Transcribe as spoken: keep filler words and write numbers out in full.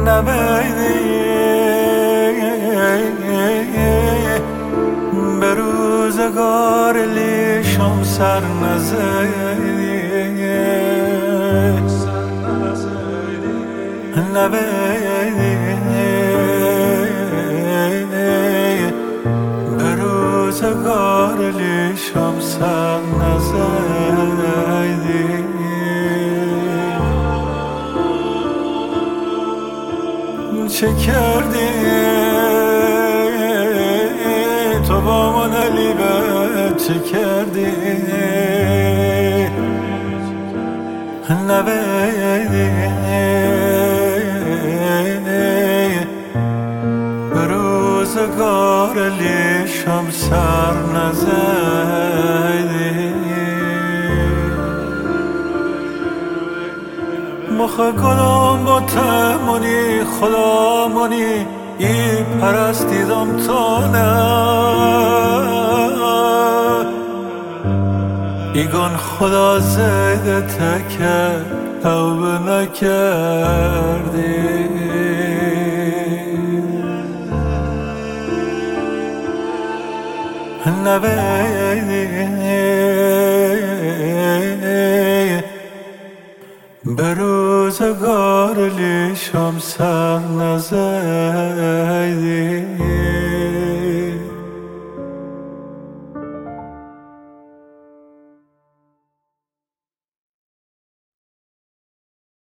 نبیدی به روزگار لیشم سر نزیدی نبیدی به روزگار لیشم سر نزیدی چه کردی تو با من علی بد چه کردی نبیدی به روزگار لیشم سر نزیدی مخ گلم با تمونی خدا منی ای پرستیدم تا نه ایگان خدا زیده تکر توبه نکردی نبیدی به روزگار لیشم سر نزیدی